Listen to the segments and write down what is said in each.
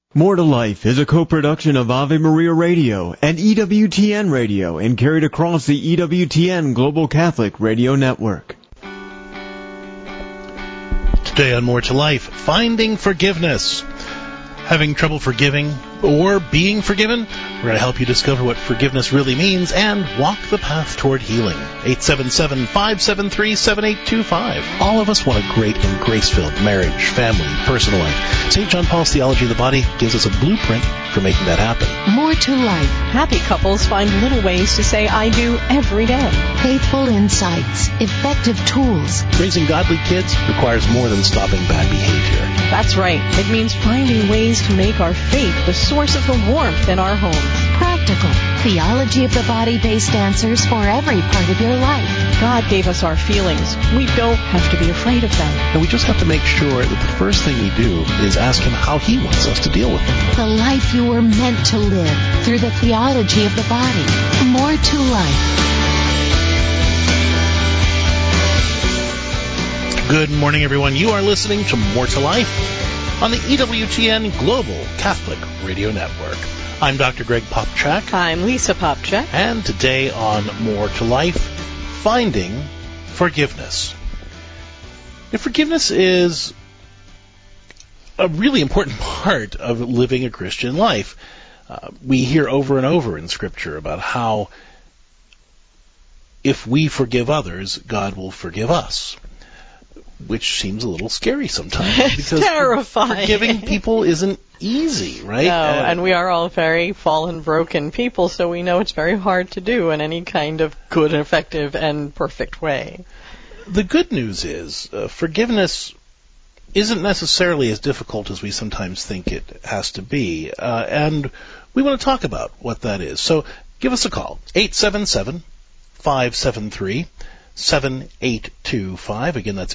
More to Life is a co-production of Ave Maria Radio and EWTN Radio and carried across the EWTN Global Catholic Radio Network. Today on More to Life, finding forgiveness. Having trouble forgiving or being forgiven? We're going to help you discover what forgiveness really means and walk the path toward healing. 877-573-7825. All of us want a great and grace-filled marriage, family, personal life. St. John Paul's Theology of the Body gives us a blueprint for making that happen. More to life. Happy couples find little ways to say I do every day. Faithful insights. Effective tools. Raising godly kids requires more than stopping bad behavior. That's right. It means finding ways to make our faith the source of the warmth in our homes. Practical. Theology of the Body-based answers for every part of your life. God gave us our feelings. We don't have to be afraid of them. And we just have to make sure that the first thing we do is ask Him how He wants us to deal with them. The life you were meant to live through the theology of the body. More to life. Good morning, everyone. You are listening to More to Life on the EWTN Global Catholic Radio Network. I'm Dr. Greg Popchak. I'm Lisa Popchak. And today on More to Life, finding forgiveness. Now, forgiveness is a really important part of living a Christian life. We hear over and over in Scripture about how if we forgive others, God will forgive us. Which seems a little scary sometimes. It's terrifying. Forgiving people isn't easy, right? No, and we are all very fallen, broken people, so we know it's very hard to do in any kind of good, effective, and perfect way. The good news is forgiveness isn't necessarily as difficult as we sometimes think it has to be, and we want to talk about what that is. So give us a call, 877-573-7825. Again, that's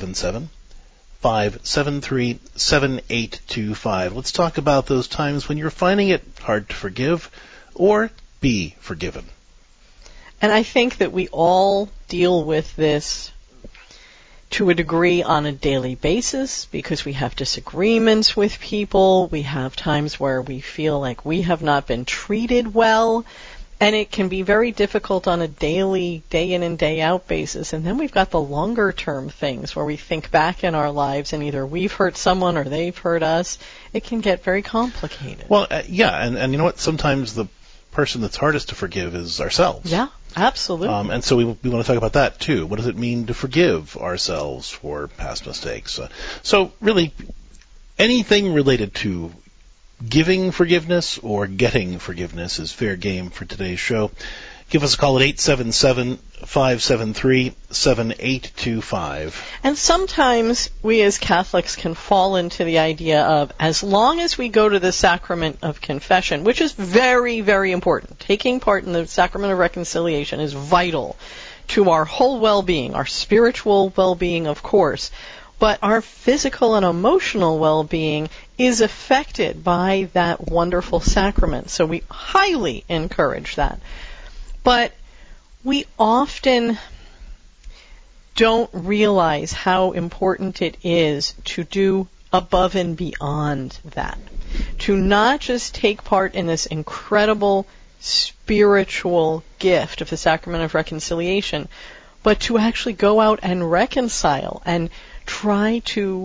877-573-7825. Let's talk about those times when you're finding it hard to forgive or be forgiven. And I think that we all deal with this to a degree on a daily basis because we have disagreements with people. We have times where we feel like we have not been treated well. And it can be very difficult on a daily, day in and day out basis. And then we've got the longer term things where we think back in our lives and either we've hurt someone or they've hurt us. It can get very complicated. Well, yeah, and you know what? Sometimes the person that's hardest to forgive is ourselves. Yeah, absolutely. And so we want to talk about that too. What does it mean to forgive ourselves for past mistakes? So really, anything related to giving forgiveness or getting forgiveness is fair game for today's show. Give us a call at 877-573-7825. And sometimes we as Catholics can fall into the idea of as long as we go to the sacrament of confession, which is very, very important. Taking part in the sacrament of reconciliation is vital to our whole well-being, our spiritual well-being, of course. But our physical and emotional well-being is affected by that wonderful sacrament. So we highly encourage that. But we often don't realize how important it is to do above and beyond that. To not just take part in this incredible spiritual gift of the sacrament of reconciliation, but to actually go out and reconcile and try to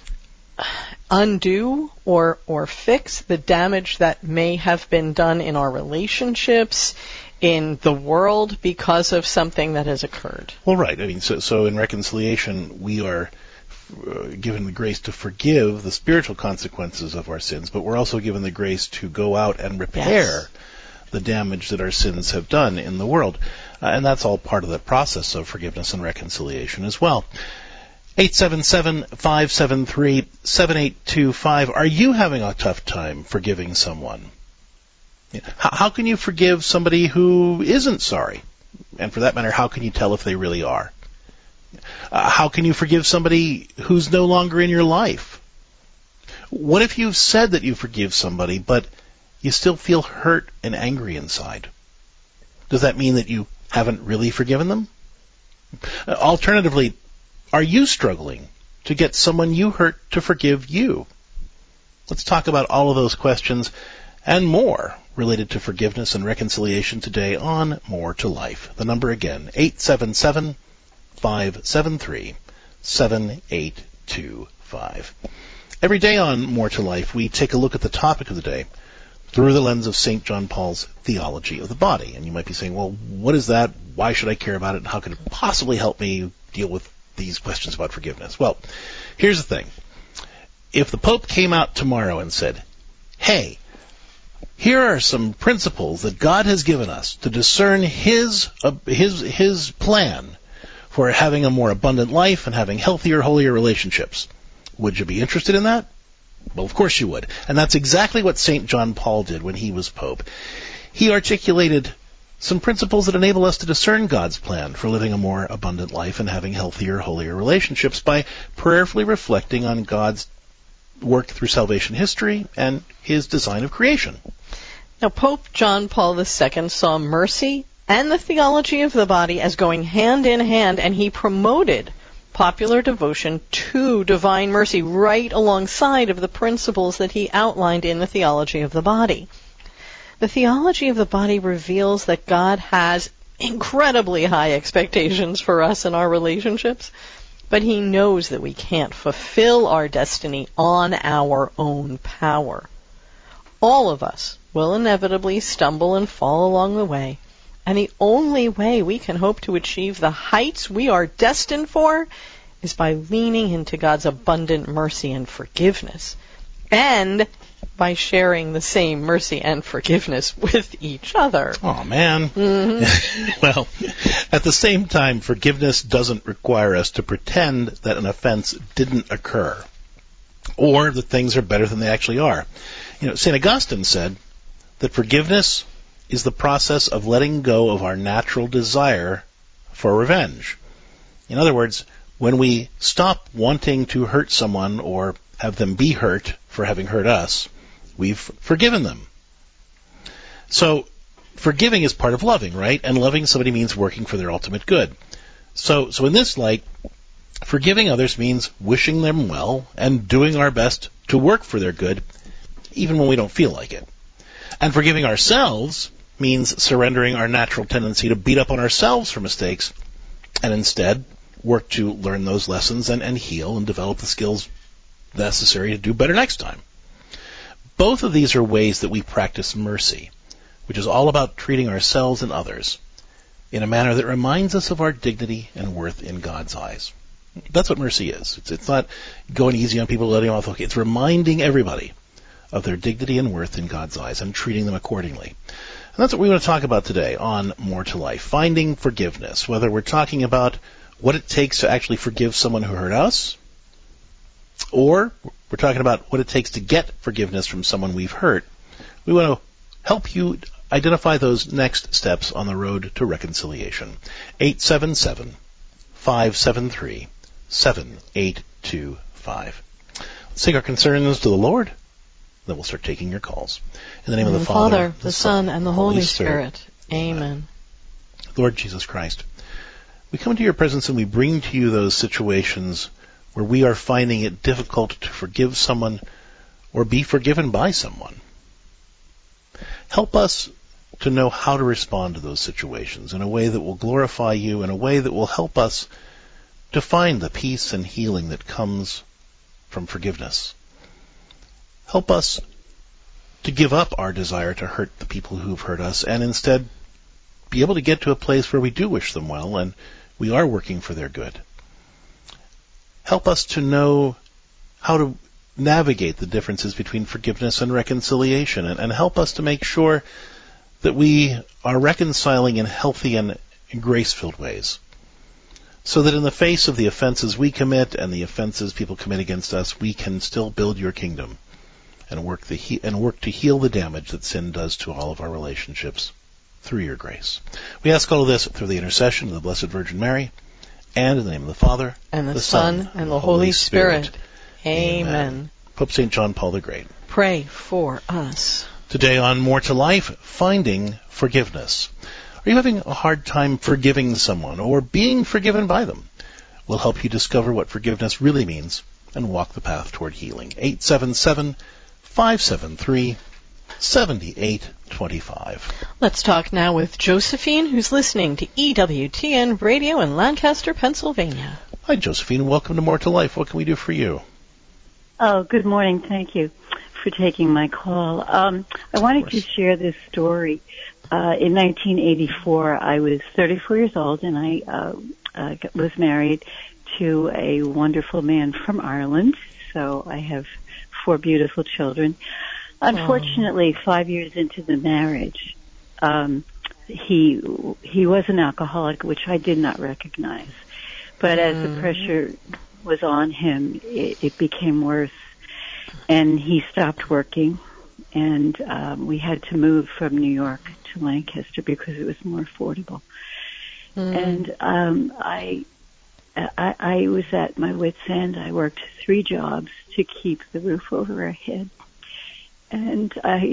undo or fix the damage that may have been done in our relationships, in the world, because of something that has occurred. Well, right. I mean, so in reconciliation, we are given the grace to forgive the spiritual consequences of our sins, but we're also given the grace to go out and repair the damage that our sins have done in the world. And that's all part of the process of forgiveness and reconciliation as well. 877-573-7825. Are you having a tough time forgiving someone? How can you forgive somebody who isn't sorry? And for that matter, how can you tell if they really are? How can you forgive somebody who's no longer in your life? What if you've said that you forgive somebody, but you still feel hurt and angry inside? Does that mean that you haven't really forgiven them? Alternatively, are you struggling to get someone you hurt to forgive you? Let's talk about all of those questions and more related to forgiveness and reconciliation today on More to Life. The number again, 877-573-7825. Every day on More to Life, we take a look at the topic of the day through the lens of St. John Paul's theology of the body. And you might be saying, well, what is that? Why should I care about it? And how could it possibly help me deal with these questions about forgiveness? Well, here's the thing. If the Pope came out tomorrow and said, hey, here are some principles that God has given us to discern His plan for having a more abundant life and having healthier, holier relationships, would you be interested in that? Well, of course you would. And that's exactly what St. John Paul did when he was Pope. He articulated some principles that enable us to discern God's plan for living a more abundant life and having healthier, holier relationships by prayerfully reflecting on God's work through salvation history and His design of creation. Now, Pope John Paul II saw mercy and the theology of the body as going hand in hand, and he promoted popular devotion to divine mercy right alongside of the principles that he outlined in the theology of the body. The theology of the body reveals that God has incredibly high expectations for us and our relationships, but He knows that we can't fulfill our destiny on our own power. All of us will inevitably stumble and fall along the way, and the only way we can hope to achieve the heights we are destined for is by leaning into God's abundant mercy and forgiveness, and by sharing the same mercy and forgiveness with each other. Oh, man. Mm-hmm. Well, at the same time, forgiveness doesn't require us to pretend that an offense didn't occur, or that things are better than they actually are. St. Augustine said that forgiveness is the process of letting go of our natural desire for revenge. In other words, when we stop wanting to hurt someone or have them be hurt for having hurt us, we've forgiven them. So, forgiving is part of loving, right? And loving somebody means working for their ultimate good. So in this light, forgiving others means wishing them well and doing our best to work for their good, even when we don't feel like it. And forgiving ourselves means surrendering our natural tendency to beat up on ourselves for mistakes and instead work to learn those lessons and heal and develop the skills necessary to do better next time. Both of these are ways that we practice mercy, which is all about treating ourselves and others in a manner that reminds us of our dignity and worth in God's eyes. That's what mercy is. It's not going easy on people, letting them off the hook. It's reminding everybody of their dignity and worth in God's eyes and treating them accordingly. And that's what we want to talk about today on More to Life, finding forgiveness, whether we're talking about what it takes to actually forgive someone who hurt us, or we're talking about what it takes to get forgiveness from someone we've hurt. We want to help you identify those next steps on the road to reconciliation. 877-573-7825. Let's take our concerns to the Lord, then we'll start taking your calls. In the name of the Father, the Son, and the Holy Spirit. Amen. Lord Jesus Christ, we come to your presence and we bring to you those situations where we are finding it difficult to forgive someone or be forgiven by someone. Help us to know how to respond to those situations in a way that will glorify you, in a way that will help us to find the peace and healing that comes from forgiveness. Help us to give up our desire to hurt the people who've hurt us and instead be able to get to a place where we do wish them well and we are working for their good. Help us to know how to navigate the differences between forgiveness and reconciliation, and help us to make sure that we are reconciling in healthy and grace-filled ways, so that in the face of the offenses we commit and the offenses people commit against us, we can still build your kingdom and work to heal the damage that sin does to all of our relationships through your grace. We ask all of this through the intercession of the Blessed Virgin Mary, and in the name of the Father, and the Son, and the Holy Spirit. Amen. Pope St. John Paul the Great, pray for us. Today on More to Life, finding forgiveness. Are you having a hard time forgiving someone or being forgiven by them? We'll help you discover what forgiveness really means and walk the path toward healing. 877 573-7825. Let's talk now with Josephine, who's listening to EWTN Radio in Lancaster, Pennsylvania. Hi, Josephine. Welcome to More to Life. What can we do for you? Oh, good morning. Thank you for taking my call. I wanted to share this story. In 1984, I was 34 years old, and I was married to a wonderful man from Ireland. So I have 4 beautiful children. Unfortunately, 5 years into the marriage, he was an alcoholic, which I did not recognize. But as the pressure was on him, it became worse, and he stopped working, and we had to move from New York to Lancaster because it was more affordable. And I was at my wit's end. I worked 3 jobs to keep the roof over our head, and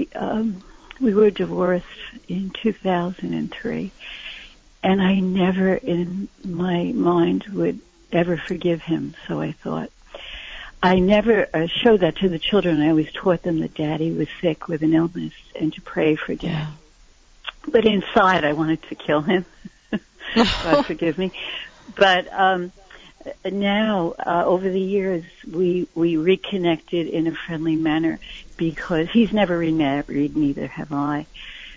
we were divorced in 2003. And I never in my mind would ever forgive him, so I thought. I never showed that to the children. I always taught them that Daddy was sick with an illness and to pray for Dad. Yeah. But inside I wanted to kill him. God forgive me. But now, over the years, we reconnected in a friendly manner because he's never remarried, neither have I.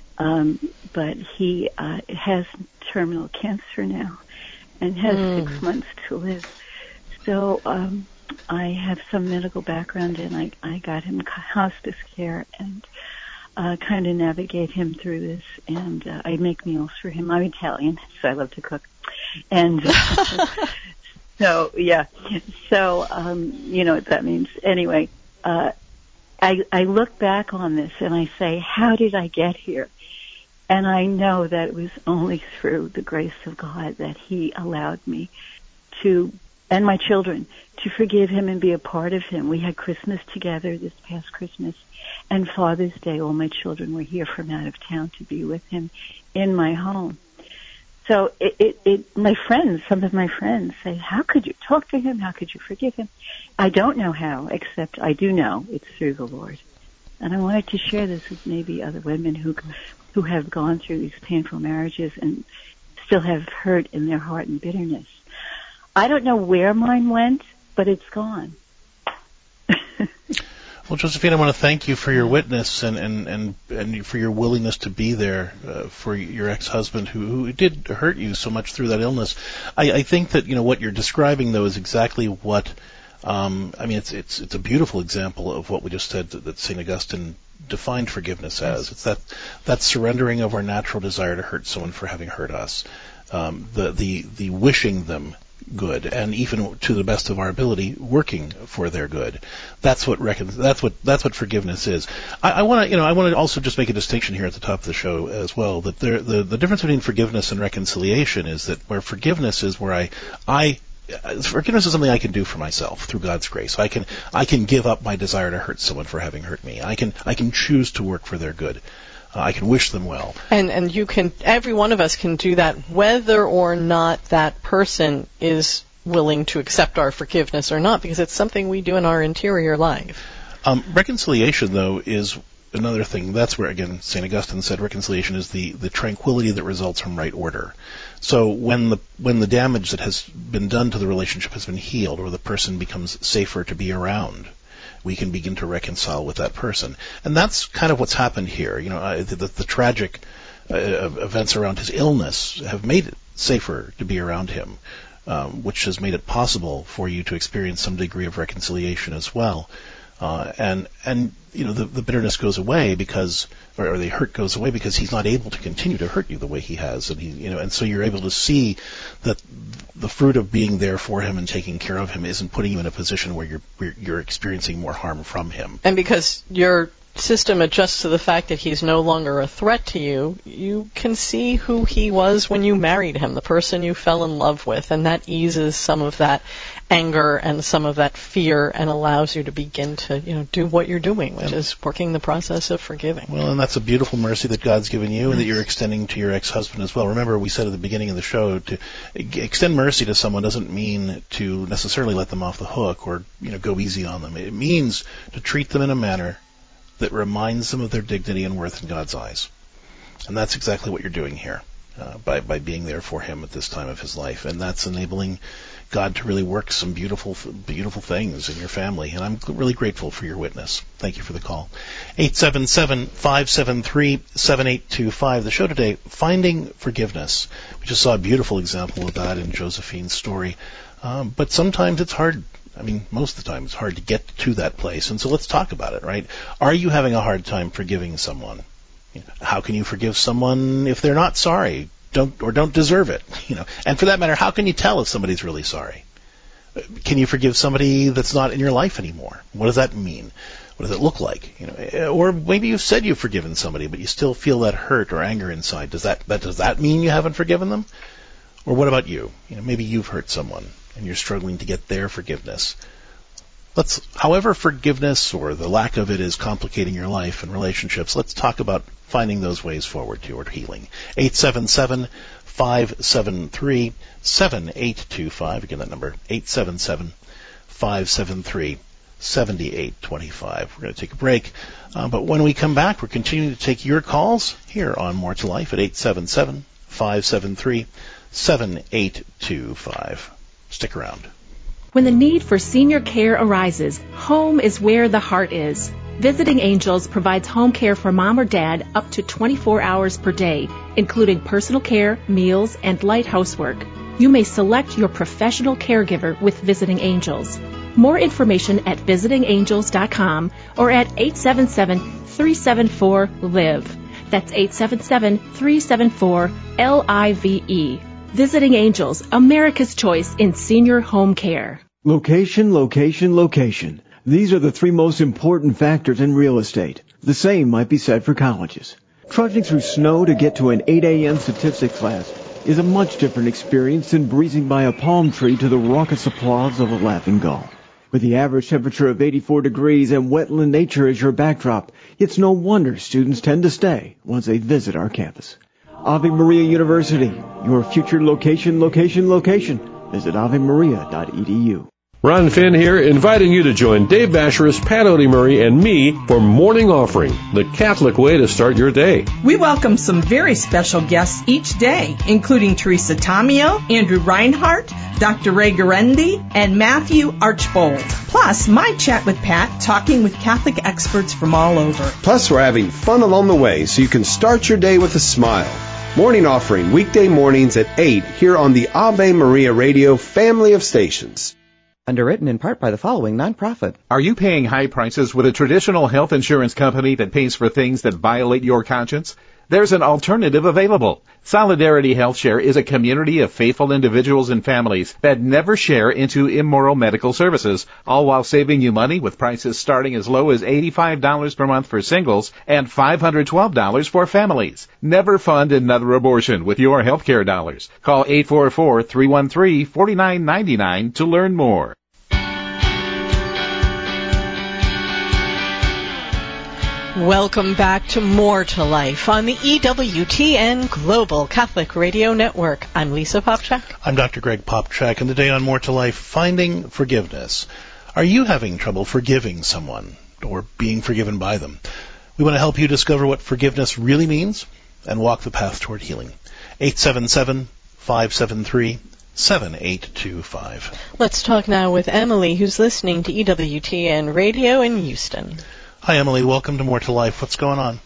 But he has terminal cancer now and has 6 months to live. So I have some medical background, and I got him hospice care and kind of navigate him through this. And I make meals for him. I'm Italian, so I love to cook. And so, yeah. So, you know what that means. Anyway, I look back on this and I say, how did I get here? And I know that it was only through the grace of God that he allowed me to, and my children, to forgive him and be a part of him. We had Christmas together this past Christmas, and Father's Day. All my children were here from out of town to be with him in my home. So my friends, some of my friends say, how could you talk to him? How could you forgive him? I don't know how, except I do know it's through the Lord. And I wanted to share this with maybe other women who have gone through these painful marriages and still have hurt in their heart and bitterness. I don't know where mine went, but it's gone. Well, Josephine, I want to thank you for your witness and for your willingness to be there for your ex-husband who did hurt you so much through that illness. I think that, you know, what you're describing, though, is exactly what, it's a beautiful example of what we just said that St. Augustine defined forgiveness as. It's that surrendering of our natural desire to hurt someone for having hurt us, the wishing them good, and even to the best of our ability, working for their good. That's what forgiveness is. I want to also just make a distinction here at the top of the show as well, that the difference between forgiveness and reconciliation is that where forgiveness is where forgiveness is something I can do for myself through God's grace. I can give up my desire to hurt someone for having hurt me. I can choose to work for their good. I can wish them well. And you can, every one of us can do that whether or not that person is willing to accept our forgiveness or not, because it's something we do in our interior life. Reconciliation, though, is another thing. That's where, again, St. Augustine said reconciliation is the tranquility that results from right order. So when the damage that has been done to the relationship has been healed, or the person becomes safer to be around, we can begin to reconcile with that person. And that's kind of what's happened here. You know, the tragic events around his illness have made it safer to be around him, which has made it possible for you to experience some degree of reconciliation as well. And you know, the bitterness goes away or the hurt goes away because he's not able to continue to hurt you the way he has, and so you're able to see that the fruit of being there for him and taking care of him isn't putting you in a position where you're experiencing more harm from him. And because your system adjusts to the fact that he's no longer a threat to you, you can see who he was when you married him, the person you fell in love with, and that eases some of that anger and some of that fear and allows you to begin to, do what you're doing, which is working the process of forgiving. Well, and that's a beautiful mercy that God's given you and that you're extending to your ex-husband as well. Remember, we said at the beginning of the show, to extend mercy to someone doesn't mean to necessarily let them off the hook or, go easy on them. It means to treat them in a manner that reminds them of their dignity and worth in God's eyes. And that's exactly what you're doing here by being there for him at this time of his life. And that's enabling God to really work some beautiful things in your family. And I'm really grateful for your witness. Thank you for the call. 877-573-7825. The show today, Finding Forgiveness. We just saw a beautiful example of that in Josephine's story. But sometimes it's hard. I mean, most of the time it's hard to get to that place. And so let's talk about it, right? Are you having a hard time forgiving someone? How can you forgive someone if they're not sorry? Don't deserve it, And for that matter, how can you tell if somebody's really sorry? Can you forgive somebody that's not in your life anymore? What does that mean? What does it look like? Or maybe you've said you've forgiven somebody, but you still feel that hurt or anger inside. Does that mean you haven't forgiven them? Or what about you? Maybe you've hurt someone and you're struggling to get their forgiveness. However forgiveness or the lack of it is complicating your life and relationships, let's talk about finding those ways forward toward healing. 877-573-7825. Again, that number, 877-573-7825. We're going to take a break. But when we come back, we're continuing to take your calls here on More to Life at 877-573-7825. Stick around. When the need for senior care arises, home is where the heart is. Visiting Angels provides home care for mom or dad up to 24 hours per day, including personal care, meals, and light housework. You may select your professional caregiver with Visiting Angels. More information at visitingangels.com or at 877-374-LIVE. That's 877-374-LIVE. Visiting Angels, America's choice in senior home care. Location, location, location. These are the three most important factors in real estate. The same might be said for colleges. Trudging through snow to get to an 8 a.m. statistics class is a much different experience than breezing by a palm tree to the raucous applause of a laughing gull. With the average temperature of 84 degrees and wetland nature as your backdrop, it's no wonder students tend to stay once they visit our campus. Ave Maria University, your future location, location, location. Visit avemaria.edu. Ron Finn here, inviting you to join Dave Basheris, Pat Odie-Murray, and me for Morning Offering, the Catholic way to start your day. We welcome some very special guests each day, including Teresa Tomeo, Andrew Reinhardt, Dr. Ray Garendi, and Matthew Archbold. Plus, my chat with Pat, talking with Catholic experts from all over. Plus, we're having fun along the way so you can start your day with a smile. Morning Offering, weekday mornings at 8 here on the Ave Maria Radio family of stations. Underwritten in part by the following nonprofit. Are you paying high prices with a traditional health insurance company that pays for things that violate your conscience? There's an alternative available. Solidarity HealthShare is a community of faithful individuals and families that never share into immoral medical services, all while saving you money with prices starting as low as $85 per month for singles and $512 for families. Never fund another abortion with your healthcare dollars. Call 844-313-4999 to learn more. Welcome back to More to Life on the EWTN Global Catholic Radio Network. I'm Lisa Popchak. I'm Dr. Greg Popchak, and today on More to Life, Finding Forgiveness. Are you having trouble forgiving someone or being forgiven by them? We want to help you discover what forgiveness really means and walk the path toward healing. 877-573-7825. Let's talk now with Emily, who's listening to EWTN Radio in Houston. Hi, Emily. Welcome to More to Life. What's going on?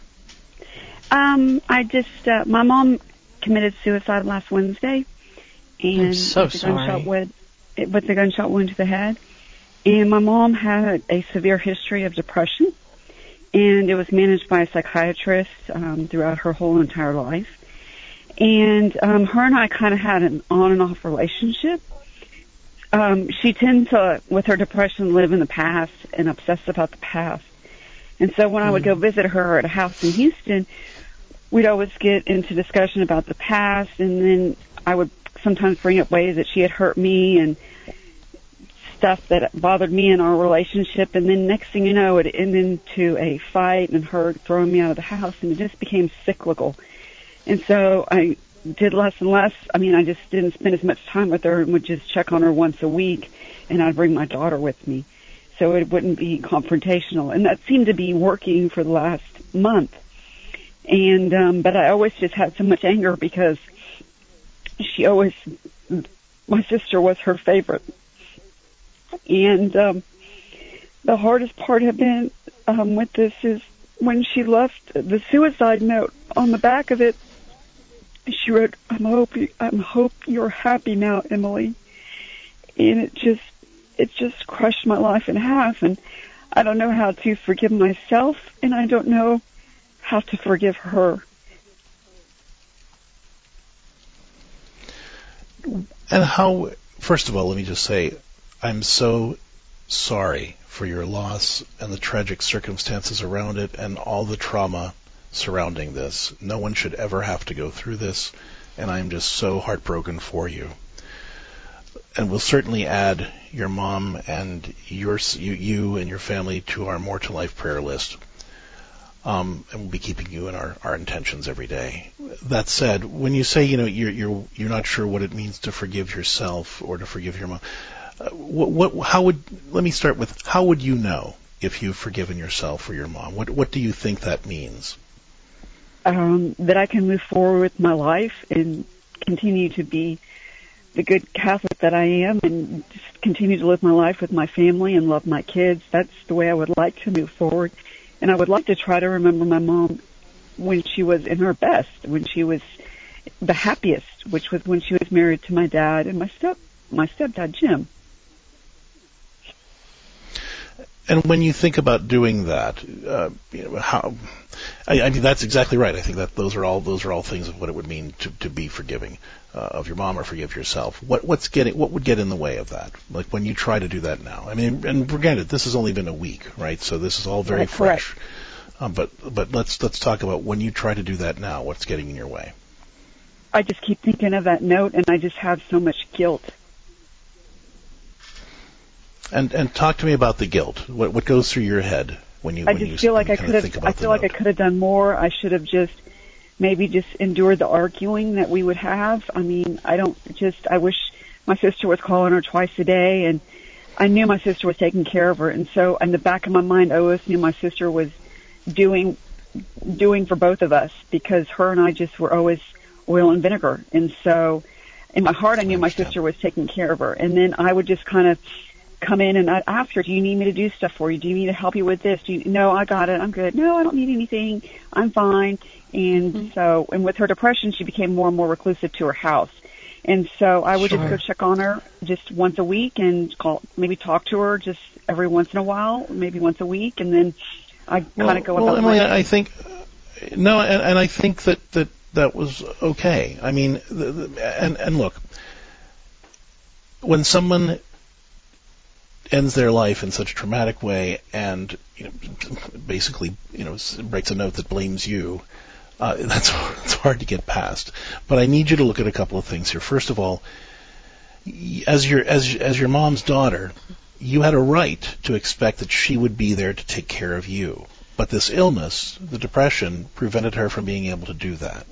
My mom committed suicide last Wednesday. And I'm so sorry. With a gunshot wound to the head. And my mom had a severe history of depression. And it was managed by a psychiatrist throughout her whole entire life. And her and I kind of had an on and off relationship. She tends to, with her depression, live in the past and obsess about the past. And so when I would go visit her at a house in Houston, we'd always get into discussion about the past, and then I would sometimes bring up ways that she had hurt me and stuff that bothered me in our relationship, and then next thing you know, it ended into a fight and her throwing me out of the house, and it just became cyclical. And so I did less and less. I mean, I just didn't spend as much time with her and would just check on her once a week, and I'd bring my daughter with me. so it wouldn't be confrontational. And that seemed to be working for the last month. And, but I always just had so much anger because my sister was her favorite. And, the hardest part had been, with this is when she left the suicide note. On the back of it, she wrote, I hope you're happy now, Emily. And it just crushed my life in half. And I don't know how to forgive myself, and I don't know how to forgive her. And how, first of all, let me just say, I'm so sorry for your loss and the tragic circumstances around it and all the trauma surrounding this. No one should ever have to go through this, and I'm just so heartbroken for you. And we'll certainly add your mom and you and your family to our More to Life prayer list. And we'll be keeping you in our intentions every day. That said, when you say, you're not sure what it means to forgive yourself or to forgive your mom, let me start with, how would you know if you've forgiven yourself or your mom? What do you think that means? That I can move forward with my life and continue to be the good Catholic that I am, and just continue to live my life with my family and love my kids. That's the way I would like to move forward. And I would like to try to remember my mom when she was in her best, when she was the happiest, which was when she was married to my dad and my stepdad, Jim. And when you think about doing that, how? I mean, that's exactly right. I think that those are all things of what it would mean to be forgiving of your mom or forgive yourself. What would get in the way of that? Like when you try to do that now. I mean, and granted, this has only been a week, right? So this is all very fresh. But let's talk about when you try to do that now. What's getting in your way? I just keep thinking of that note, and I just have so much guilt. And talk to me about the guilt. What goes through your head when you? I feel like I could have done more. I should have just endured the arguing that we would have. I mean, I wish my sister was calling her twice a day, and I knew my sister was taking care of her. And so in the back of my mind, I always knew my sister was doing for both of us, because her and I just were always oil and vinegar. And so in my heart, I knew my sister was taking care of her. And then I would just kind of come in and I'd ask her, do you need me to do stuff for you? Do you need to help you with this? No, I got it. I'm good. No, I don't need anything. I'm fine. And so, and with her depression, she became more and more reclusive to her house. And so I would just go check on her just once a week and maybe talk to her just every once in a while, maybe once a week. And then I kind of go about Emily, I think, no, and I think that was okay. I mean, and look, when someone ends their life in such a traumatic way and basically writes a note that blames you, it's hard to get past. But I need you to look at a couple of things here. First of all, as your mom's daughter, you had a right to expect that she would be there to take care of you. But this illness, the depression, prevented her from being able to do that.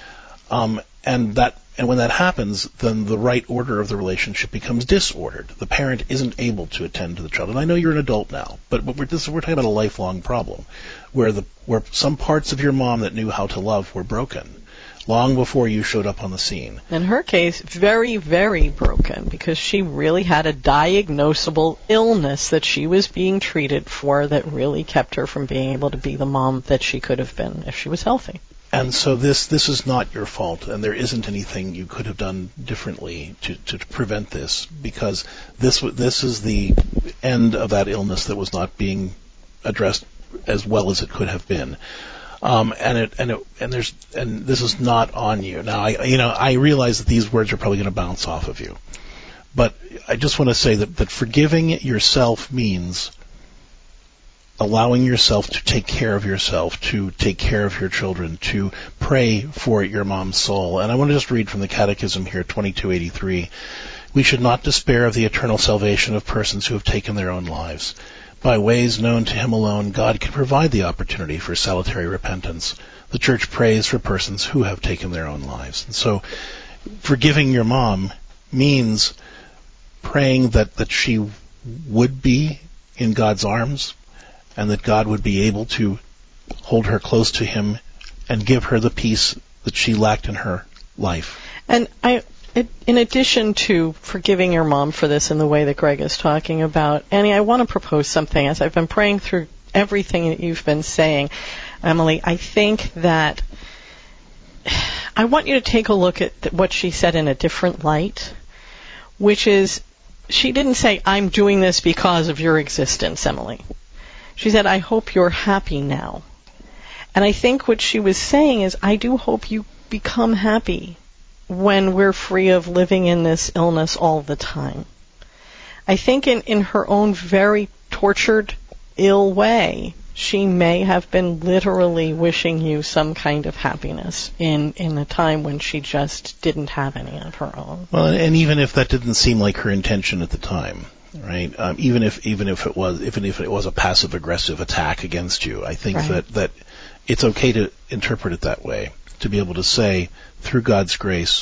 And when that happens, then the right order of the relationship becomes disordered. The parent isn't able to attend to the child. And I know you're an adult now, but we're talking about a lifelong problem, where some parts of your mom that knew how to love were broken long before you showed up on the scene. In her case, very, very broken, because she really had a diagnosable illness that she was being treated for that really kept her from being able to be the mom that she could have been if she was healthy. And so this is not your fault, and there isn't anything you could have done differently to prevent this, because this is the end of that illness that was not being addressed as well as it could have been. And this is not on you. Now I realize that these words are probably going to bounce off of you, but I just want to say that forgiving yourself means allowing yourself to take care of yourself, to take care of your children, to pray for your mom's soul. And I want to just read from the Catechism here, 2283. We should not despair of the eternal salvation of persons who have taken their own lives. By ways known to Him alone, God can provide the opportunity for salutary repentance. The Church prays for persons who have taken their own lives. And so forgiving your mom means praying that she would be in God's arms, and that God would be able to hold her close to him and give her the peace that she lacked in her life. And in addition to forgiving your mom for this in the way that Greg is talking about, Annie, I want to propose something. As I've been praying through everything that you've been saying, Emily, I think that I want you to take a look at what she said in a different light, which is, she didn't say, I'm doing this because of your existence, Emily. She said, I hope you're happy now. And I think what she was saying is, I do hope you become happy when we're free of living in this illness all the time. I think in her own very tortured, ill way, she may have been literally wishing you some kind of happiness in a time when she just didn't have any of her own. Well, and even if that didn't seem like her intention at the time, right? Even if it was a passive aggressive attack against you, I think that it's okay to interpret it that way, to be able to say, through God's grace,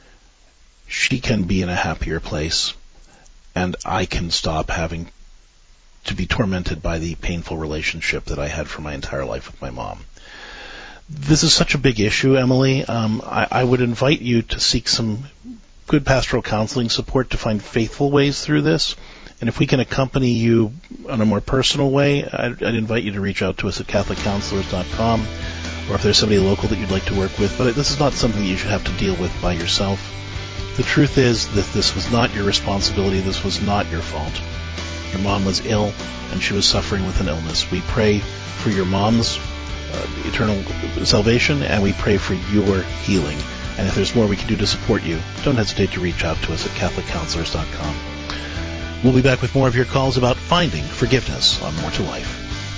she can be in a happier place, and I can stop having to be tormented by the painful relationship that I had for my entire life with my mom. This is such a big issue, Emily. I would invite you to seek some good pastoral counseling support to find faithful ways through this. And if we can accompany you on a more personal way, I'd invite you to reach out to us at CatholicCounselors.com, or if there's somebody local that you'd like to work with. But this is not something that you should have to deal with by yourself. The truth is that this was not your responsibility. This was not your fault. Your mom was ill, and she was suffering with an illness. We pray for your mom's eternal salvation, and we pray for your healing. And if there's more we can do to support you, don't hesitate to reach out to us at CatholicCounselors.com. We'll be back with more of your calls about finding forgiveness on More to Life.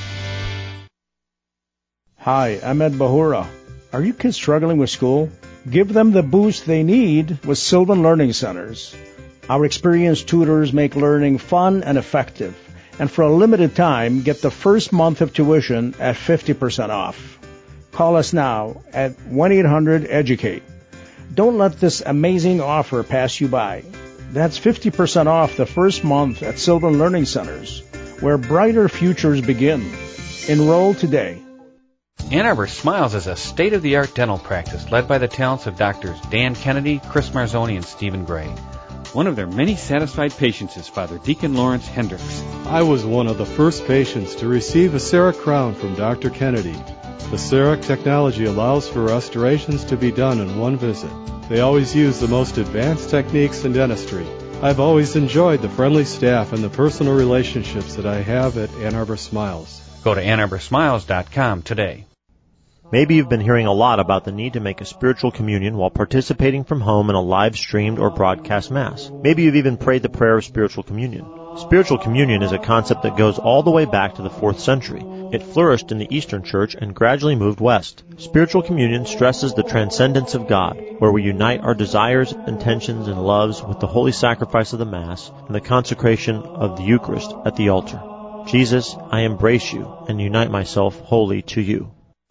Hi, I'm Ed Bahura. Are you kids struggling with school? Give them the boost they need with Sylvan Learning Centers. Our experienced tutors make learning fun and effective. And for a limited time, get the first month of tuition at 50% off. Call us now at 1-800-EDUCATE. Don't let this amazing offer pass you by. That's 50% off the first month at Sylvan Learning Centers, where brighter futures begin. Enroll today. Ann Arbor Smiles is a state-of-the-art dental practice led by the talents of Doctors Dan Kennedy, Chris Marzoni, and Stephen Gray. One of their many satisfied patients is Father Deacon Lawrence Hendricks. I was one of the first patients to receive a CEREC crown from Dr. Kennedy. The CEREC technology allows for restorations to be done in one visit. They always use the most advanced techniques in dentistry. I've always enjoyed the friendly staff and the personal relationships that I have at Ann Arbor Smiles. Go to AnnArborSmiles.com today. Maybe you've been hearing a lot about the need to make a spiritual communion while participating from home in a live-streamed or broadcast Mass. Maybe you've even prayed the prayer of spiritual communion. Spiritual communion is a concept that goes all the way back to the 4th century. It flourished in the Eastern Church and gradually moved west. Spiritual communion stresses the transcendence of God, where we unite our desires, intentions, and loves with the holy sacrifice of the Mass and the consecration of the Eucharist at the altar. Jesus, I embrace you and unite myself wholly to you.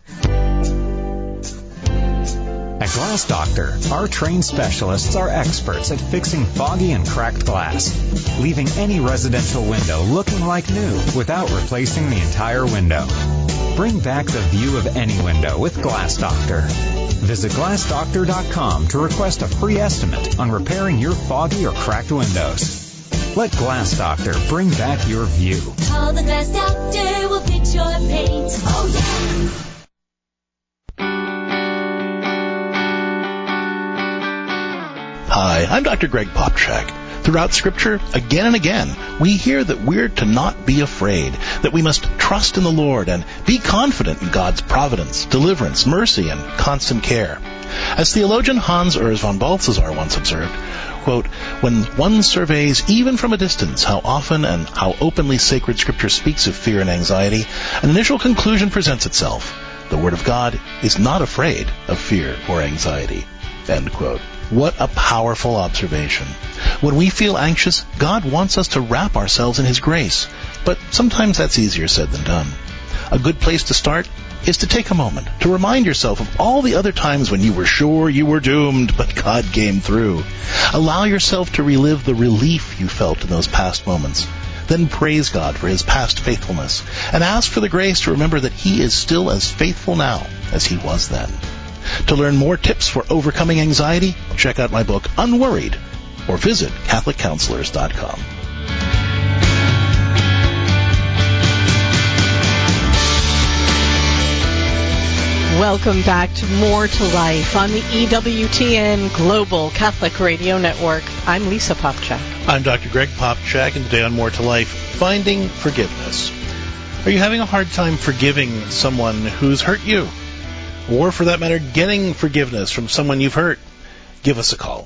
At Glass Doctor, our trained specialists are experts at fixing foggy and cracked glass, leaving any residential window looking like new without replacing the entire window. Bring back the view of any window with Glass Doctor. Visit GlassDoctor.com to request a free estimate on repairing your foggy or cracked windows. Let Glass Doctor bring back your view. Call the Glass Doctor, we'll fix your paint. Oh, yeah! Hi, I'm Dr. Greg Popchak. Throughout Scripture, again and again, we hear that we're to not be afraid, that we must trust in the Lord and be confident in God's providence, deliverance, mercy, and constant care. As theologian Hans Urs von Balthasar once observed, quote, when one surveys even from a distance how often and how openly sacred Scripture speaks of fear and anxiety, an initial conclusion presents itself. The Word of God is not afraid of fear or anxiety. End quote. What a powerful observation. When we feel anxious, God wants us to wrap ourselves in His grace. But sometimes that's easier said than done. A good place to start is to take a moment to remind yourself of all the other times when you were sure you were doomed, but God came through. Allow yourself to relive the relief you felt in those past moments. Then praise God for his past faithfulness and ask for the grace to remember that he is still as faithful now as he was then. To learn more tips for overcoming anxiety, check out my book, Unworried, or visit CatholicCounselors.com. Welcome back to More to Life on the EWTN Global Catholic Radio Network. I'm Lisa Popchak. I'm Dr. Greg Popchak, and today on More to Life, finding forgiveness. Are you having a hard time forgiving someone who's hurt you? Or, for that matter, getting forgiveness from someone you've hurt? Give us a call,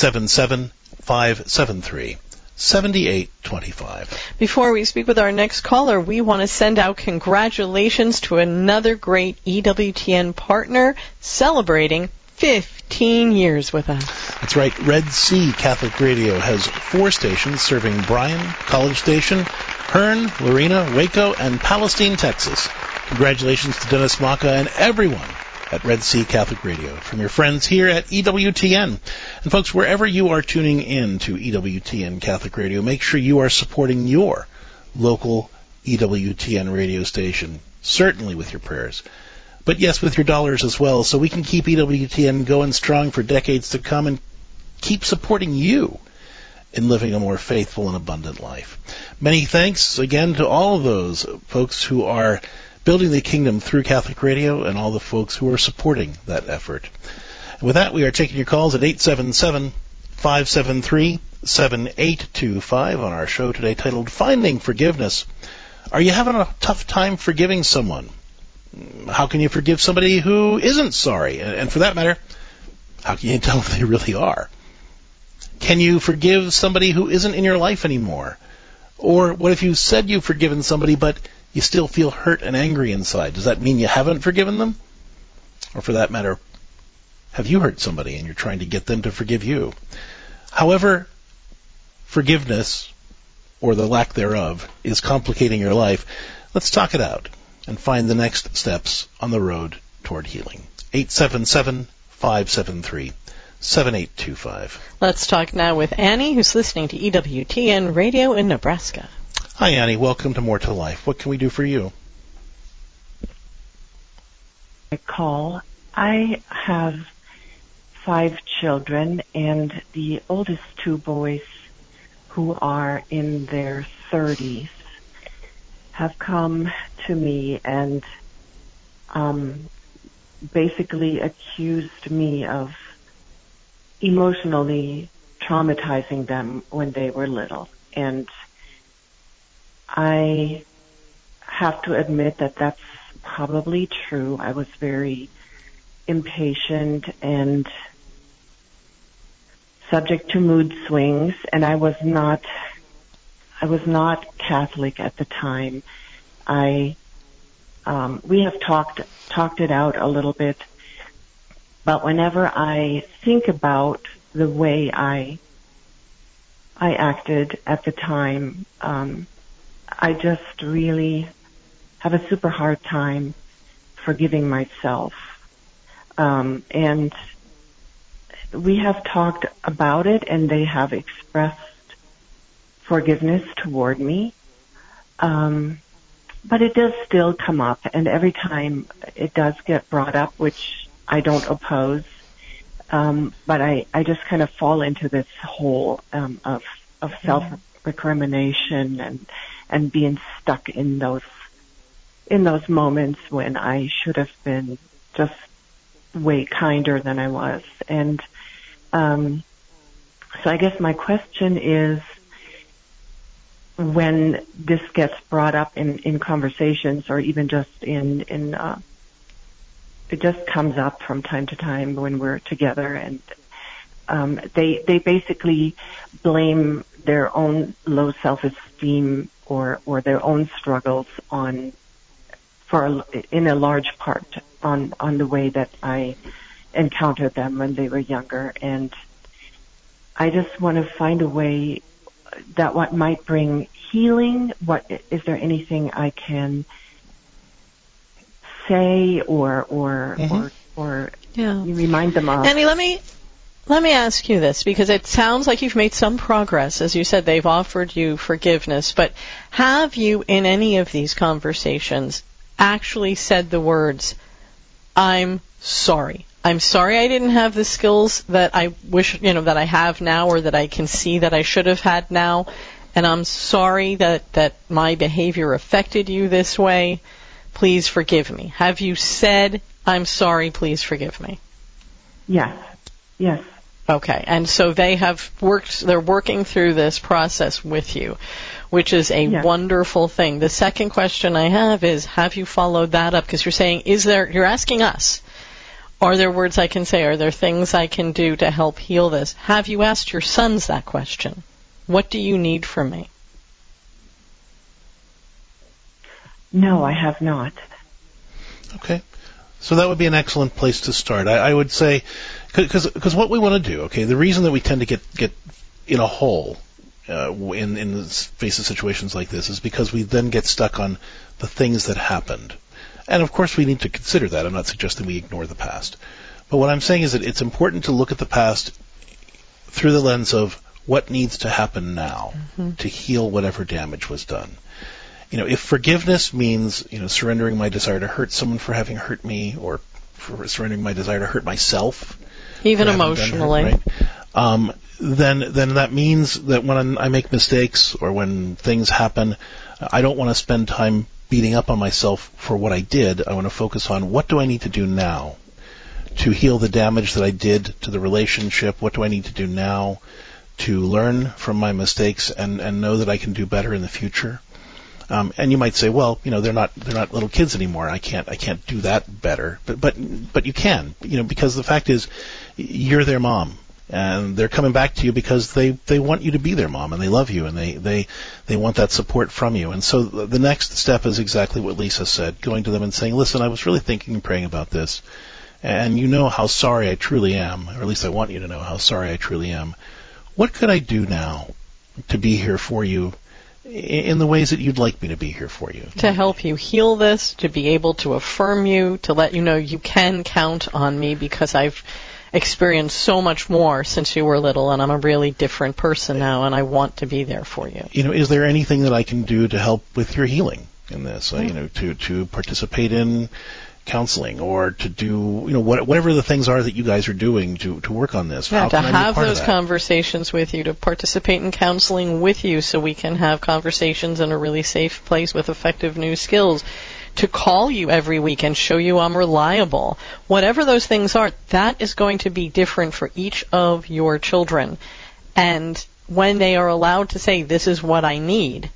877-573-7825. Before we speak with our next caller, we want to send out congratulations to another great EWTN partner celebrating 15 years with us. That's right. Red Sea Catholic Radio has 4 stations serving Bryan, College Station, Hearne, Lorena, Waco, and Palestine, Texas. Congratulations to Dennis Maka and everyone at Red Sea Catholic Radio, from your friends here at EWTN. And folks, wherever you are tuning in to EWTN Catholic Radio, make sure you are supporting your local EWTN radio station, certainly with your prayers, but yes, with your dollars as well, so we can keep EWTN going strong for decades to come and keep supporting you in living a more faithful and abundant life. Many thanks again to all of those folks who are building the kingdom through Catholic Radio and all the folks who are supporting that effort. And with that, we are taking your calls at 877-573-7825 on our show today titled Finding Forgiveness. Are you having a tough time forgiving someone? How can you forgive somebody who isn't sorry? And for that matter, how can you tell if they really are? Can you forgive somebody who isn't in your life anymore? Or what if you said you've forgiven somebody, but you still feel hurt and angry inside? Does that mean you haven't forgiven them? Or for that matter, have you hurt somebody and you're trying to get them to forgive you? However, forgiveness, or the lack thereof, is complicating your life, let's talk it out and find the next steps on the road toward healing. 877-573-7825. Let's talk now with Annie, who's listening to EWTN Radio in Nebraska. Hi, Annie. Welcome to More to Life. What can we do for you? I have 5 children, and the oldest 2 boys, who are in their 30s, have come to me and basically accused me of emotionally traumatizing them when they were little. And I have to admit that that's probably true. I was very impatient and subject to mood swings, and I was not Catholic at the time. We have talked it out a little bit, but whenever I think about the way I acted at the time, I just really have a super hard time forgiving myself. And we have talked about it, and they have expressed forgiveness toward me. But it does still come up, and every time it does get brought up, which I don't oppose, but I just kind of fall into this hole of self-recrimination and being stuck in those moments when I should have been just way kinder than I was. And so I guess my question is, when this gets brought up in conversations, or even just it just comes up from time to time when we're together, and they basically blame their own low self-esteem or their own struggles in a large part on the way that I encountered them when they were younger. And I just want to find a way that what might bring healing. Is there anything I can say or remind them of? Annie, let me Let me ask you this, because it sounds like you've made some progress. As you said, they've offered you forgiveness, but have you, in any of these conversations, actually said the words, I'm sorry. I'm sorry I didn't have the skills that I wish, that I have now, or that I can see that I should have had now, and I'm sorry that my behavior affected you this way. Please forgive me. Have you said, I'm sorry, please forgive me? Yes. Yes. Okay, and so they're working through this process with you, which is a wonderful thing. The second question I have is, have you followed that up? Because you're saying, you're asking us, are there words I can say? Are there things I can do to help heal this? Have you asked your sons that question? What do you need from me? No, I have not. Okay. So that would be an excellent place to start. I would say, because what we want to do, okay, the reason that we tend to get in a hole in the face of situations like this is because we then get stuck on the things that happened. And of course we need to consider that. I'm not suggesting we ignore the past. But what I'm saying is that it's important to look at the past through the lens of what needs to happen now to heal whatever damage was done. If forgiveness means, surrendering my desire to hurt someone for having hurt me, or for surrendering my desire to hurt myself, even emotionally, then that means that when I make mistakes or when things happen, I don't want to spend time beating up on myself for what I did. I want to focus on what do I need to do now to heal the damage that I did to the relationship. What do I need to do now to learn from my mistakes and know that I can do better in the future? And you might say, well, they're not little kids anymore. I can't do that better. But you can, because the fact is, you're their mom, and they're coming back to you because they want you to be their mom, and they love you, and they want that support from you. And so the next step is exactly what Lisa said, going to them and saying, listen, I was really thinking and praying about this, and you know how sorry I truly am, or at least I want you to know how sorry I truly am. What could I do now to be here for you in the ways that you'd like me to be here for you? To help you heal this, to be able to affirm you, to let you know you can count on me because I've experienced so much more since you were little, and I'm a really different person now, and I want to be there for you. Is there anything that I can do to help with your healing in this? To participate in counseling, or to do, whatever the things are that you guys are doing to work on this. Yeah, to have those conversations with you, to participate in counseling with you so we can have conversations in a really safe place with effective new skills, to call you every week and show you I'm reliable. Whatever those things are, that is going to be different for each of your children. And when they are allowed to say, this is what I need,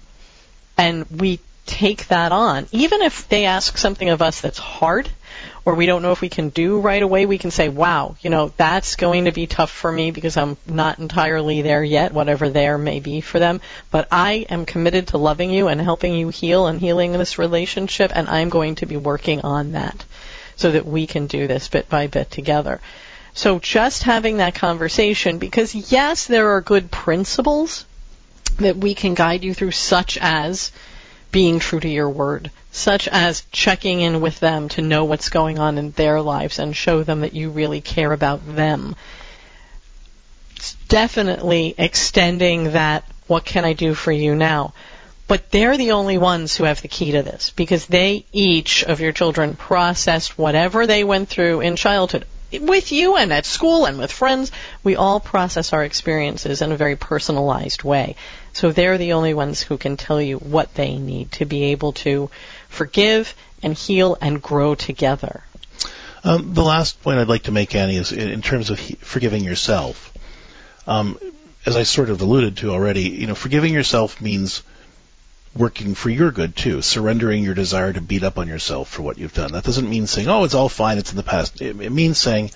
and we take that on, even if they ask something of us that's hard or we don't know if we can do right away, we can say, wow, that's going to be tough for me because I'm not entirely there yet, whatever there may be for them, but I am committed to loving you and helping you heal and healing this relationship, and I'm going to be working on that so that we can do this bit by bit together. So just having that conversation, because yes, there are good principles that we can guide you through, such as being true to your word, such as checking in with them to know what's going on in their lives and show them that you really care about them. It's definitely extending that, what can I do for you now? But they're the only ones who have the key to this, because each of your children processed whatever they went through in childhood. With you and at school and with friends, we all process our experiences in a very personalized way. So they're the only ones who can tell you what they need to be able to forgive and heal and grow together. The last point I'd like to make, Annie, is in terms of forgiving yourself. As I sort of alluded to already, forgiving yourself means working for your good too, surrendering your desire to beat up on yourself for what you've done. That doesn't mean saying, oh, it's all fine, it's in the past. It means saying,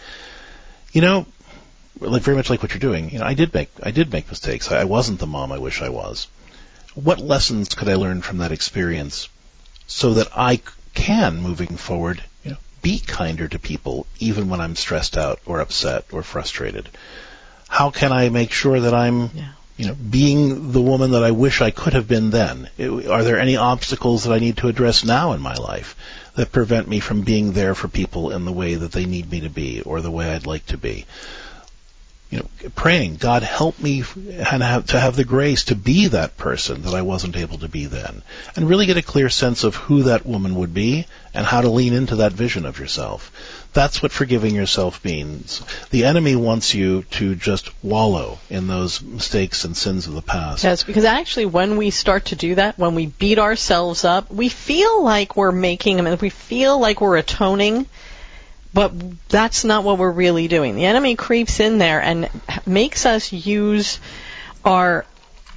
very much like what you're doing, I did make mistakes. I wasn't the mom I wish I was. What lessons could I learn from that experience so that I can, moving forward, be kinder to people even when I'm stressed out or upset or frustrated? How can I make sure that I'm being the woman that I wish I could have been then? Are there any obstacles that I need to address now in my life that prevent me from being there for people in the way that they need me to be or the way I'd like to be? Praying, God, help me to have the grace to be that person that I wasn't able to be then, and really get a clear sense of who that woman would be and how to lean into that vision of yourself. That's what forgiving yourself means. The enemy wants you to just wallow in those mistakes and sins of the past. Yes, because actually when we start to do that, when we beat ourselves up, we feel like we're we feel like we're atoning. But that's not what we're really doing. The enemy creeps in there and makes us use our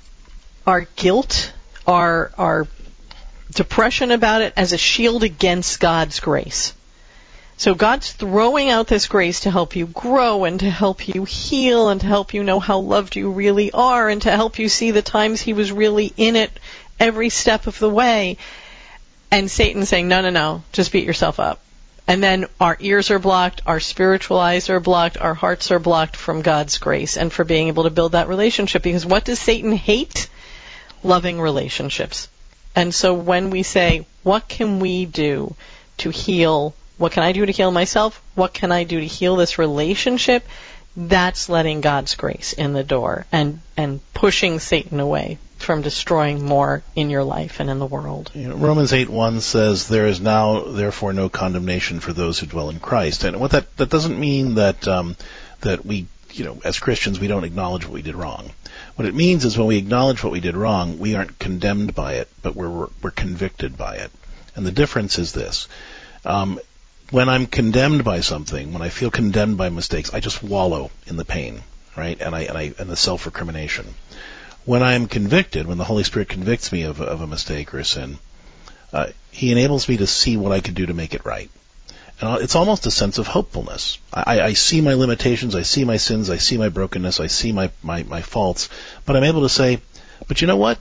guilt, our depression about it as a shield against God's grace. So God's throwing out this grace to help you grow and to help you heal and to help you know how loved you really are and to help you see the times He was really in it every step of the way. And Satan's saying, no, just beat yourself up. And then our ears are blocked, our spiritual eyes are blocked, our hearts are blocked from God's grace and for being able to build that relationship. Because what does Satan hate? Loving relationships. And so when we say, what can we do to heal? What can I do to heal myself? What can I do to heal this relationship? That's letting God's grace in the door and pushing Satan away from destroying more in your life and in the world. Romans 8:1 says, "There is now, therefore, no condemnation for those who dwell in Christ." And what that doesn't mean that that we, as Christians, we don't acknowledge what we did wrong. What it means is when we acknowledge what we did wrong, we aren't condemned by it, but we're convicted by it. And the difference is this: when I'm condemned by something, when I feel condemned by mistakes, I just wallow in the pain, right? And the self-recrimination. When I'm convicted, when the Holy Spirit convicts me of a mistake or a sin, He enables me to see what I can do to make it right. And it's almost a sense of hopefulness. I see my limitations, I see my sins, I see my brokenness, I see my faults, but I'm able to say, but you know what?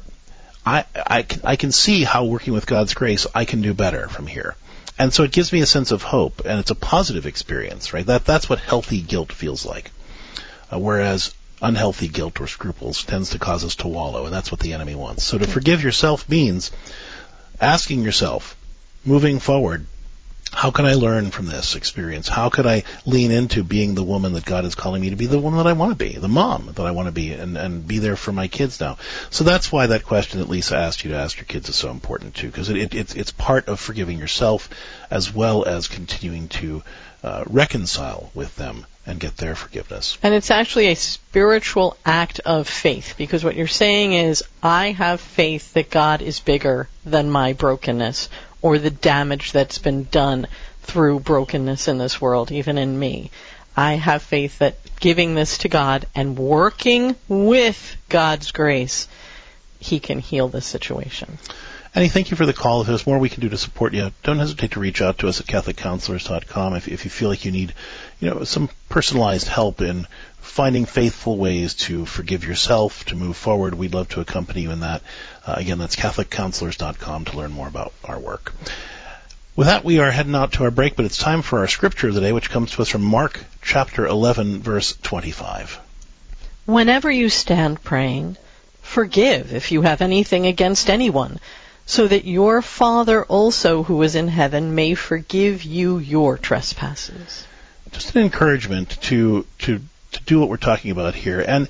I can see how working with God's grace, I can do better from here. And so it gives me a sense of hope, and it's a positive experience, right? That's what healthy guilt feels like. Whereas unhealthy guilt or scruples tends to cause us to wallow, and that's what the enemy wants. So to forgive yourself means asking yourself, moving forward, how can I learn from this experience? How could I lean into being the woman that God is calling me to be, the woman that I want to be, the mom that I want to be, and be there for my kids now? So that's why that question that Lisa asked you to ask your kids is so important too, because it's part of forgiving yourself as well as continuing to reconcile with them and get their forgiveness. And it's actually a spiritual act of faith, because what you're saying is, I have faith that God is bigger than my brokenness or the damage that's been done through brokenness in this world, even in me. I have faith that giving this to God and working with God's grace, He can heal this situation. Annie, thank you for the call. If there's more we can do to support you, don't hesitate to reach out to us at CatholicCounselors.com if you feel like you need, some personalized help in finding faithful ways to forgive yourself, to move forward. We'd love to accompany you in that. Again, that's CatholicCounselors.com to learn more about our work. With that, we are heading out to our break, but it's time for our scripture of the day, which comes to us from Mark chapter 11, verse 25. Whenever you stand praying, forgive if you have anything against anyone, so that your Father also who is in heaven may forgive you your trespasses. Just an encouragement to do what we're talking about here. And,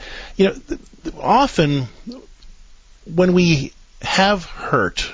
often when we have hurt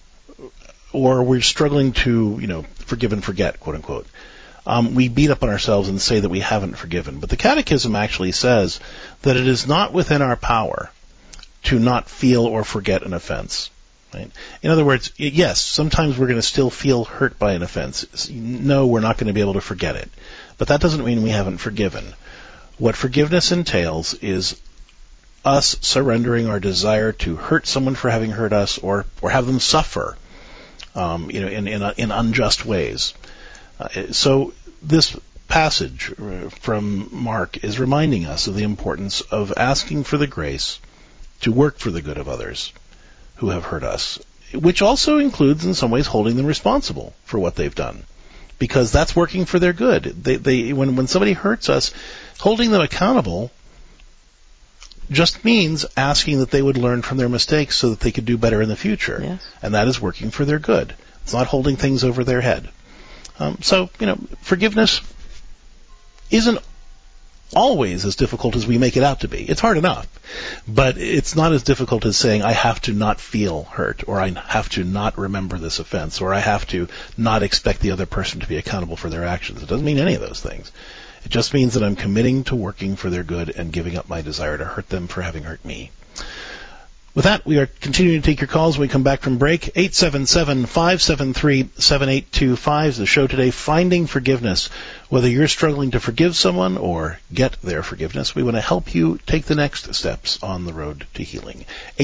or we're struggling to, forgive and forget, quote unquote, we beat up on ourselves and say that we haven't forgiven. But the Catechism actually says that it is not within our power to not feel or forget an offense. Right? In other words, yes, sometimes we're going to still feel hurt by an offense. No, we're not going to be able to forget it. But that doesn't mean we haven't forgiven. What forgiveness entails is us surrendering our desire to hurt someone for having hurt us or have them suffer in unjust ways. So this passage from Mark is reminding us of the importance of asking for the grace to work for the good of others who have hurt us, which also includes in some ways holding them responsible for what they've done, because that's working for their good. When somebody hurts us, holding them accountable just means asking that they would learn from their mistakes so that they could do better in the future. Yes. And that is working for their good. It's not holding things over their head. So, forgiveness isn't always as difficult as we make it out to be. It's hard enough, but it's not as difficult as saying I have to not feel hurt, or I have to not remember this offense, or I have to not expect the other person to be accountable for their actions. It doesn't mean any of those things. It just means that I'm committing to working for their good and giving up my desire to hurt them for having hurt me. With that, we are continuing to take your calls when we come back from break. 877-573-7825 is the show today, Finding Forgiveness. Whether you're struggling to forgive someone or get their forgiveness, we want to help you take the next steps on the road to healing.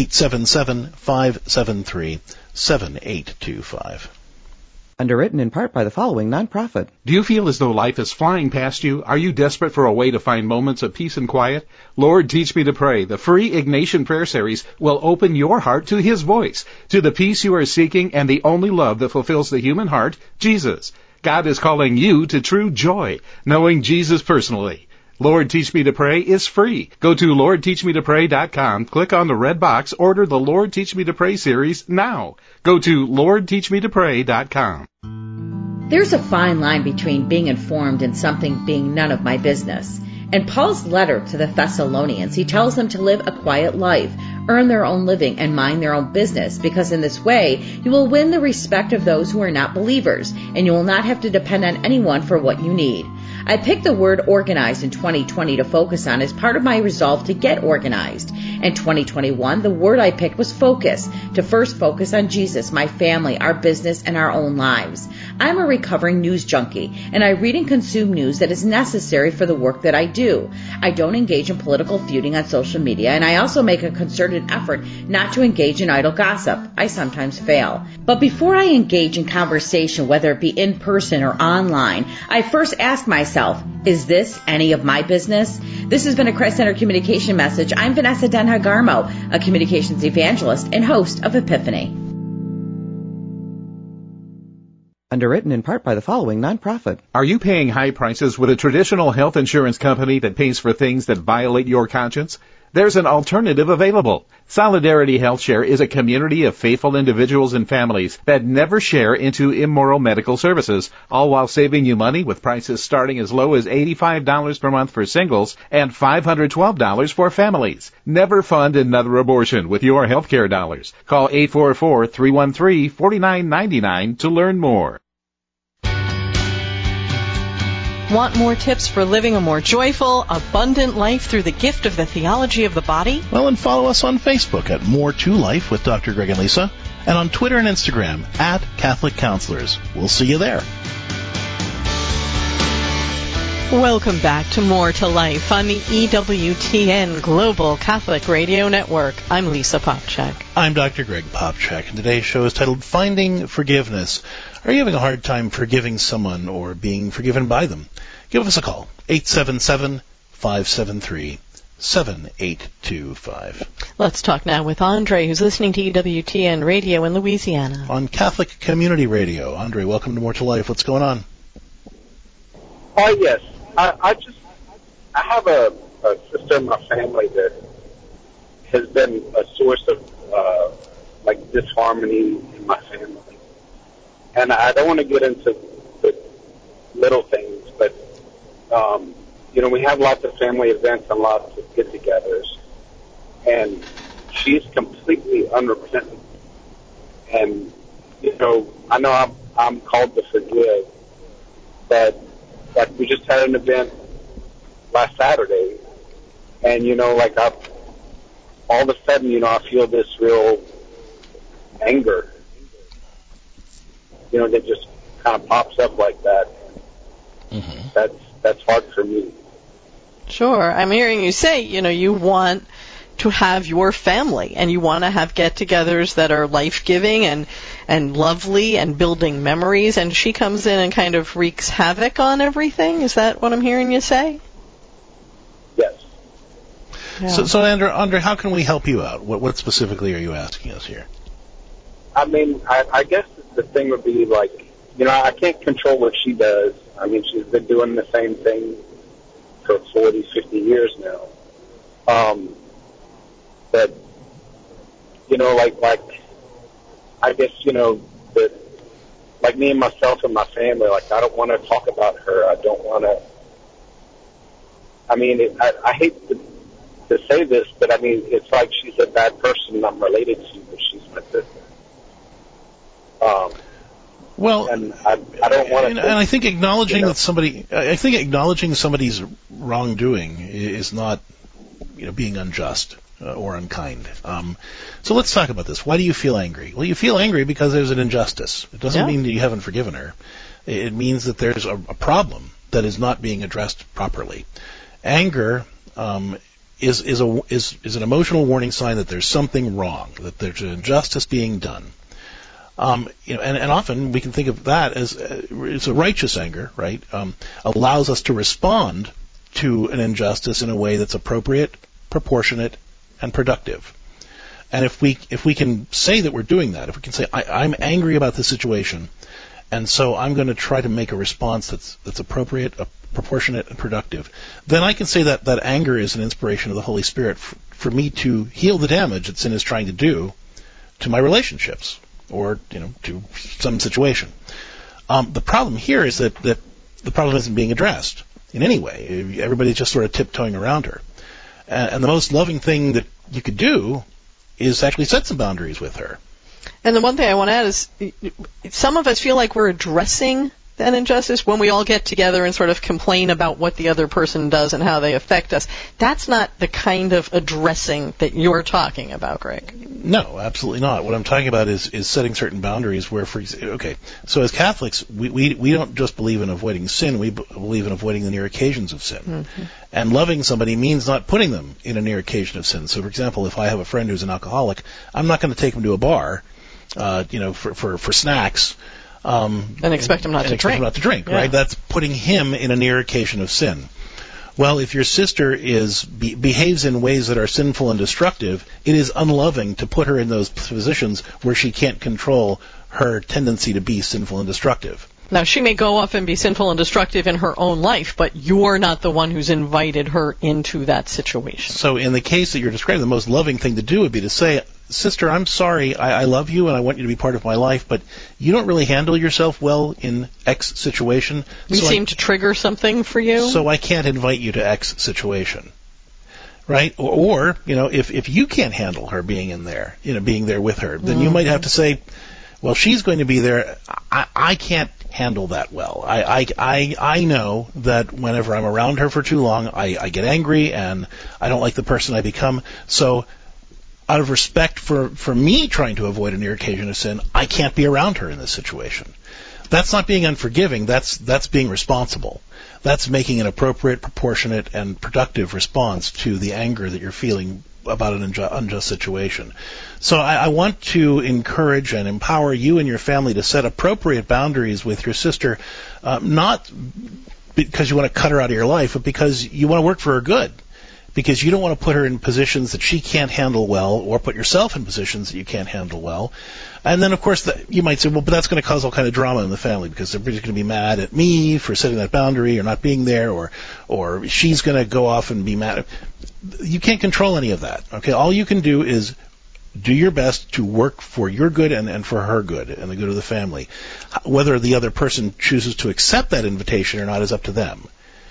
877-573-7825. Underwritten in part by the following nonprofit. Do you feel as though life is flying past you? Are you desperate for a way to find moments of peace and quiet? Lord, Teach Me to Pray, the free Ignatian Prayer Series, will open your heart to His voice, to the peace you are seeking and the only love that fulfills the human heart, Jesus. God is calling you to true joy, knowing Jesus personally. Lord, Teach Me to Pray is free. Go to LordTeachMeToPray.com, click on the red box, order the Lord Teach Me to Pray series now. Go to LordTeachMeToPray.com. There's a fine line between being informed and something being none of my business. In Paul's letter to the Thessalonians, he tells them to live a quiet life, earn their own living, and mind their own business, because in this way you will win the respect of those who are not believers, and you will not have to depend on anyone for what you need. I picked the word organized in 2020 to focus on as part of my resolve to get organized. In 2021, the word I picked was focus, to first focus on Jesus, my family, our business, and our own lives. I'm a recovering news junkie, and I read and consume news that is necessary for the work that I do. I don't engage in political feuding on social media, and I also make a concerted effort not to engage in idle gossip. I sometimes fail. But before I engage in conversation, whether it be in person or online, I first ask myself, is this any of my business? This has been a Christ-Centered Communication Message. I'm Vanessa Denha-Garmo, a communications evangelist and host of Epiphany. Underwritten in part by the following nonprofit. Are you paying high prices with a traditional health insurance company that pays for things that violate your conscience? There's an alternative available. Solidarity HealthShare is a community of faithful individuals and families that never share into immoral medical services, all while saving you money with prices starting as low as $85 per month for singles and $512 for families. Never fund another abortion with your healthcare dollars. Call 844-313-4999 to learn more. Want more tips for living a more joyful, abundant life through the gift of the theology of the body? Well, and follow us on Facebook at More to Life with Dr. Greg and Lisa, and on Twitter and Instagram at Catholic Counselors. We'll see you there. Welcome back to More to Life on the EWTN Global Catholic Radio Network. I'm Lisa Popchak. I'm Dr. Greg Popchak, and today's show is titled Finding Forgiveness. Are you having a hard time forgiving someone or being forgiven by them? Give us a call, 877-573-7825. Let's talk now with Andre, who's listening to EWTN Radio in Louisiana. On Catholic Community Radio. Andre, welcome to More to Life. What's going on? Yes. I have a sister in my family that has been a source of disharmony in my family. And I don't want to get into the little things, but, we have lots of family events and lots of get-togethers. And she's completely unrepentant. And, I know I'm called to forgive, but, we just had an event last Saturday, and, all of a sudden, I feel this real anger, that just kind of pops up like that. Mm-hmm. That's hard for me. Sure. I'm hearing you say, you want to have your family, and you want to have get-togethers that are life-giving and lovely and building memories, and she comes in and kind of wreaks havoc on everything? Is that what I'm hearing you say? Yes. Yeah. So Andre, how can we help you out? What specifically are you asking us here? I mean, I guess the thing would be I can't control what she does. I mean, she's been doing the same thing for 40, 50 years now. But, I guess, that, me and myself and my family, I don't want to talk about her. I don't want to, I mean, I hate to say this, but I mean, it's like she's a bad person I'm related to, but she's my sister. Well, and I don't want to. And I think acknowledging that acknowledging somebody's wrongdoing is not, being unjust or unkind. So let's talk about this. Why do you feel angry? Well, you feel angry because there's an injustice. It doesn't mean that you haven't forgiven her. It means that there's a problem that is not being addressed properly. Anger is an emotional warning sign that there's something wrong, that there's an injustice being done. And often we can think of that as it's a righteous anger, right? Allows us to respond to an injustice in a way that's appropriate, proportionate, and productive. And if we can say that we're doing that, if we can say I'm angry about this situation, and so I'm going to try to make a response that's appropriate, proportionate, and productive, then I can say that anger is an inspiration of the Holy Spirit for me to heal the damage that sin is trying to do to my relationships, or to some situation. The problem here is that the problem isn't being addressed in any way. Everybody's just sort of tiptoeing around her. And the most loving thing that you could do is actually set some boundaries with her. And the one thing I want to add is some of us feel like we're addressing that injustice when we all get together and sort of complain about what the other person does and how they affect us. That's not the kind of addressing that you're talking about, Greg. No, absolutely not. What I'm talking about is setting certain boundaries where, so as Catholics, we don't just believe in avoiding sin, we believe in avoiding the near occasions of sin. Mm-hmm. And loving somebody means not putting them in a near occasion of sin. So, for example, if I have a friend who's an alcoholic, I'm not going to take him to a bar, for snacks, and expect him not to drink. Right? That's putting him in a near occasion of sin. Well, if your sister behaves in ways that are sinful and destructive, it is unloving to put her in those positions where she can't control her tendency to be sinful and destructive. Now, she may go off and be sinful and destructive in her own life, but you're not the one who's invited her into that situation. So in the case that you're describing, the most loving thing to do would be to say, Sister, I'm sorry, I love you and I want you to be part of my life, but you don't really handle yourself well in X situation. We seem to trigger something for you. So I can't invite you to X situation. Right? Or if you can't handle her being in there, being there with her, then you might have to say, well, she's going to be there. I can't handle that well. I know that whenever I'm around her for too long, I get angry and I don't like the person I become. So out of respect for me trying to avoid a near occasion of sin, I can't be around her in this situation. That's not being unforgiving. That's being responsible. That's making an appropriate, proportionate, and productive response to the anger that you're feeling about an unjust situation. So I want to encourage and empower you and your family to set appropriate boundaries with your sister, not because you want to cut her out of your life, but because you want to work for her good. Because you don't want to put her in positions that she can't handle well, or put yourself in positions that you can't handle well. And then, of course, you might say, well, but that's going to cause all kind of drama in the family, because everybody's going to be mad at me for setting that boundary or not being there, or she's going to go off and be mad. You can't control any of that. Okay, all you can do is do your best to work for your good and for her good and the good of the family. Whether the other person chooses to accept that invitation or not is up to them.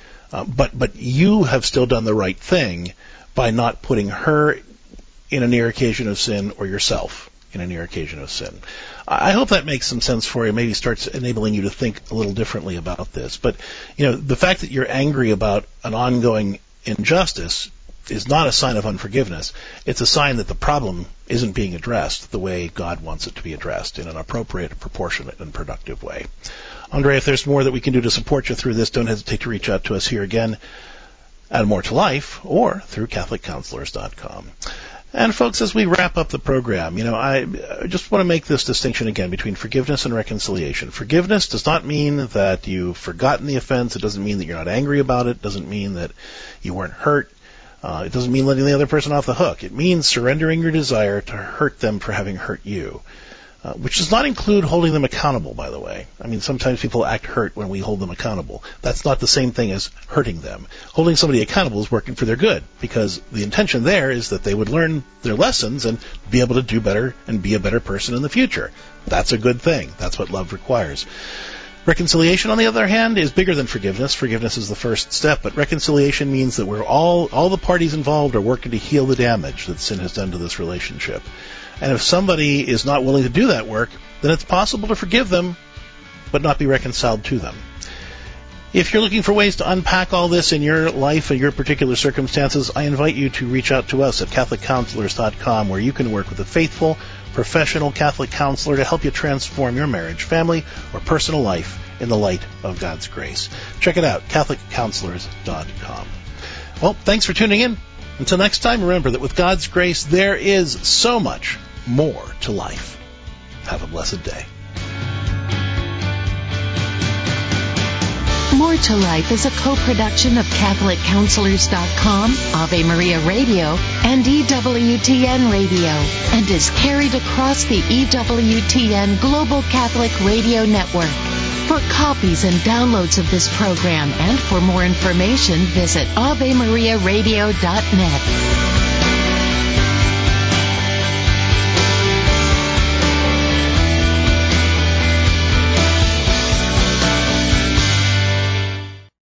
But you have still done the right thing by not putting her in a near occasion of sin, or yourself in a near occasion of sin. I hope that makes some sense for you, maybe starts enabling you to think a little differently about this. But, the fact that you're angry about an ongoing injustice is not a sign of unforgiveness. It's a sign that the problem isn't being addressed the way God wants it to be addressed, in an appropriate, proportionate, and productive way. Andre, if there's more that we can do to support you through this, don't hesitate to reach out to us here again at More to Life or through CatholicCounselors.com. And folks, as we wrap up the program, I just want to make this distinction again between forgiveness and reconciliation. Forgiveness does not mean that you've forgotten the offense. It doesn't mean that you're not angry about it. It doesn't mean that you weren't hurt. It doesn't mean letting the other person off the hook. It means surrendering your desire to hurt them for having hurt you. Which does not include holding them accountable, by the way. I mean, sometimes people act hurt when we hold them accountable. That's not the same thing as hurting them. Holding somebody accountable is working for their good, because the intention there is that they would learn their lessons and be able to do better and be a better person in the future. That's a good thing. That's what love requires. Reconciliation, on the other hand, is bigger than forgiveness. Forgiveness is the first step, but reconciliation means that we're all the parties involved are working to heal the damage that sin has done to this relationship. And if somebody is not willing to do that work, then it's possible to forgive them, but not be reconciled to them. If you're looking for ways to unpack all this in your life and your particular circumstances, I invite you to reach out to us at CatholicCounselors.com, where you can work with a faithful, professional Catholic counselor to help you transform your marriage, family, or personal life in the light of God's grace. Check it out, CatholicCounselors.com. Well, thanks for tuning in. Until next time, remember that with God's grace, there is so much more to life. Have a blessed day. More to Life is a co-production of CatholicCounselors.com, Ave Maria Radio, and EWTN Radio, and is carried across the EWTN Global Catholic Radio Network. For copies and downloads of this program and for more information, visit AveMariaRadio.net.